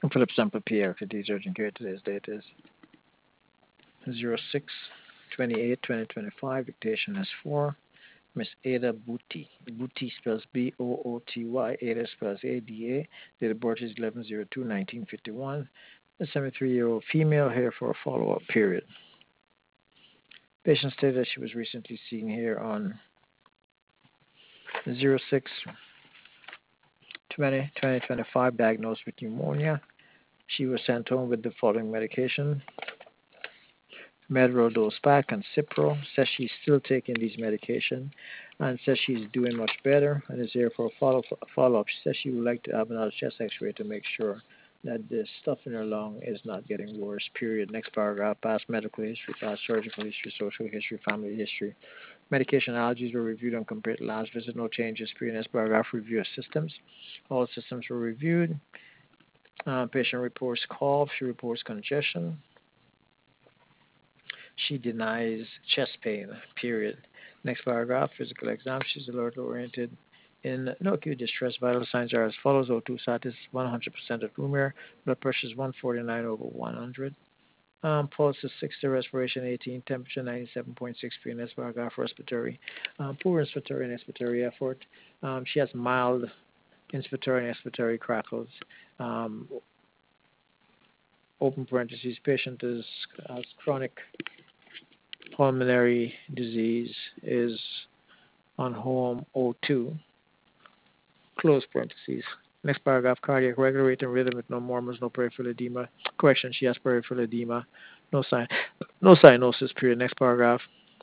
Philip Sample Pierre, today's urgent care. Today's date is 06/28/2025. Dictation is for Miss Ada Booty. Booty spells Booty. Ada spells Ada. Date of birth is 11/02/1951. A 73-year-old female here for a follow-up period. Patient stated that she was recently seen here on 06/20/2025, diagnosed with pneumonia. She was sent home with the following medication: Medrol-Dose-Pak and Cipro. Says she's still taking these medication and says she's doing much better and is here for a follow-up. She says she would like to have another chest x-ray to make sure that the stuff in her lung is not getting worse, period. Next paragraph: past medical history, past surgical history, social history, family history. Medication allergies were reviewed and compared to last visit. No changes, period. Next paragraph: review of systems. All systems were reviewed. Patient reports cough. She reports congestion. She denies chest pain, period. Next paragraph: physical exam. She's alert oriented. In no acute distress, vital signs are as follows: O2 status 100% of room air. Blood pressure is 149/100. Pulse is 60, respiration 18, temperature 97.6 next paragraph: respiratory. Poor inspiratory and expiratory effort. She has mild inspiratory and expiratory crackles. Open parentheses: patient has chronic pulmonary disease, is on home O2, close parentheses. Next paragraph: cardiac regular rate and rhythm with no murmurs, no peripheral edema. Correction: she has peripheral edema. No cyanosis, period. Next paragraph: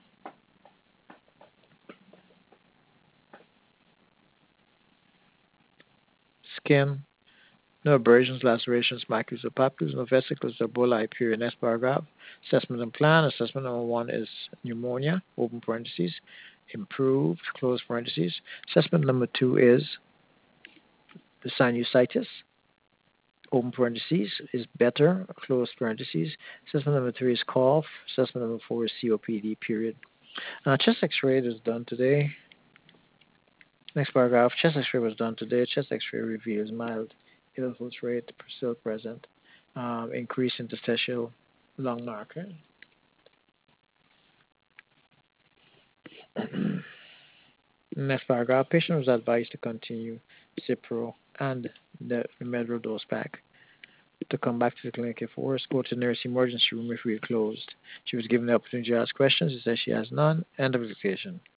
skin, no abrasions, lacerations, macules, or papules, no vesicles or bullae, period. Next paragraph: assessment and plan. Assessment number 1 is pneumonia, open parentheses, improved, close parentheses. Assessment number 2 is the sinusitis, open parentheses, is better, close parentheses. Assessment number 3 is cough. Assessment number 4 is COPD, period. Chest x-ray is done today. Next paragraph: chest x-ray was done today. Chest x-ray reveals mild ill rate still present, increased interstitial lung marker. Next paragraph: patient was advised to continue Cipro and the Medrol-Dose-Pak. To come back to the clinic if worse, go to the nearest emergency room if we are closed. She was given the opportunity to ask questions. She says she has none. End of dictation.